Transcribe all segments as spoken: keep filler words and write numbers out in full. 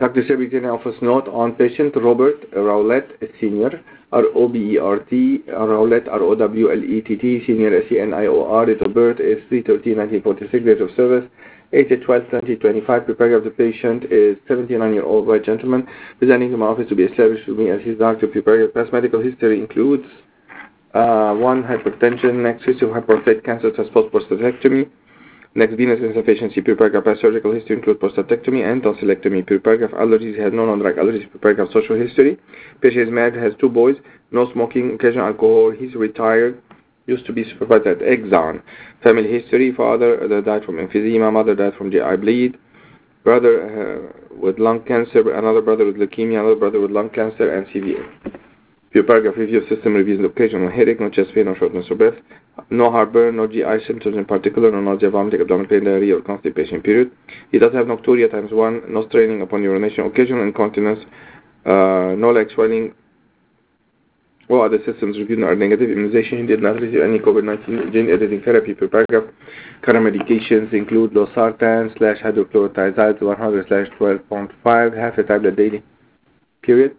Doctor Secretary Office note on patient Robert Rowlett, Senior, R O B E R T, Rowlett, R O W L E T T, Senior, S E N I O R, date of birth is three thirteen nineteen forty-six, date of service eight twelve twenty twenty-five. Preparing of the patient is seventy-nine-year-old white gentleman presenting to my office to be established with me as his doctor. Preparing past medical history includes uh, one, hypertension, next history of prostate cancer, post prostatectomy. Next, venous insufficiency. Pure paragraph. Past surgical history includes prostatectomy and tonsillectomy. Pure paragraph. Allergies. Has no non-drug allergies. Pure paragraph. Social history. Patient is married, has two boys, no smoking, occasional alcohol. He's retired. Used to be supervised at Exxon. Family history. Father uh, died from emphysema. Mother died from G I bleed. Brother uh, with lung cancer. Another brother with leukemia. Another brother with lung cancer and C V A. Pure paragraph. Review system reviews occasional headache, no chest pain, no shortness of breath. No heartburn, no G I symptoms in particular, no nausea, vomiting, abdominal pain, diarrhea, or constipation, period. He does have nocturia times one, no straining upon urination, occasional incontinence, uh, no leg swelling. All other systems reviewed are negative. Immunization, he did not receive any COVID nineteen gene editing therapy. Per paragraph. Current medications include losartan slash hydrochlorothiazide one hundred slash twelve point five, half a tablet daily, period.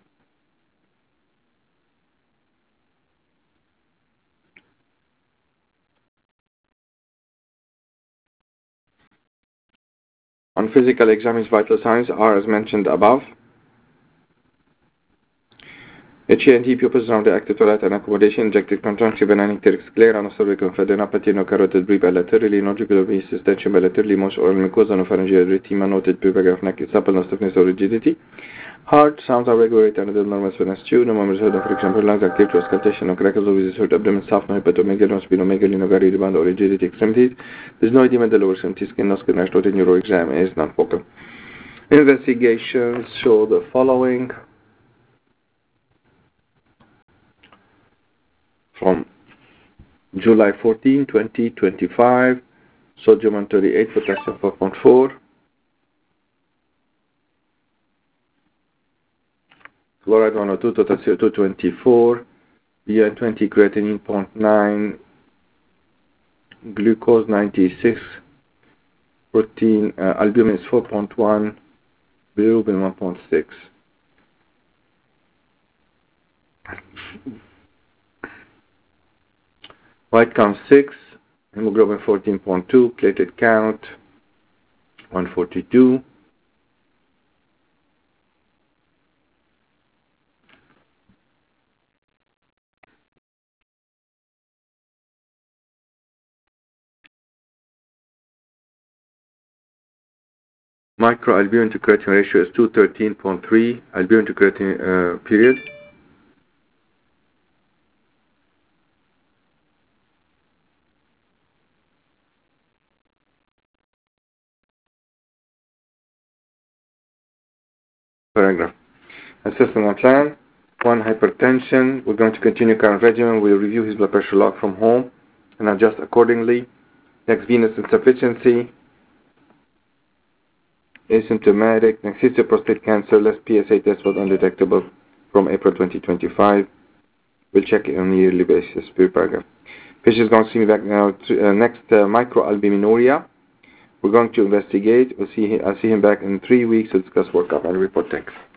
On physical exam, his vital signs are as mentioned above. H E N T pupils around the active toilet and accommodation, injected conjunctive and anicteric sclera, no cervical lymphadenopathy, no carotid breathe bilaterally, no jugular venous distension bilaterally, most oral mucosa, no pharyngeal erythema, noted paragraph neck is supple, no stiffness or rigidity. Heart sounds are regulated under the normal spinous tube, no members heard of friction per lungs, active to auscultation, no crackles of his heart, abdomen soft, no hepatomegaly, no splenomegaly, no gary rebound or rigidity extremities. There's no edema in the lower extremity skin, no skin rash, noted neuro exam is non-focal. Investigations show the following. From July fourteenth, twenty twenty-five, sodium one thirty-eight, potassium four point four, fluoride one oh two, total C O two twenty-four, B N twenty, creatinine zero point nine, glucose ninety-six, protein, uh, albumin is four point one, bilirubin one point six. White count six, hemoglobin fourteen point two, platelet count one forty-two. Microalbumin to creatinine ratio is two thirteen point three, albumin to creatinine uh, period. Paragraph. Assessment and plan. One, hypertension. We're going to continue current regimen. We'll review his blood pressure log from home and adjust accordingly. Next, venous insufficiency. Asymptomatic. Next, history of prostate cancer. Less P S A test was undetectable from April twenty twenty-five. We'll check it on a yearly basis. Per paragraph. Patient is going to see me back now. To, uh, next, uh, microalbuminuria. We're going to investigate. We'll see. I'll see him back in three weeks to discuss workup and report text.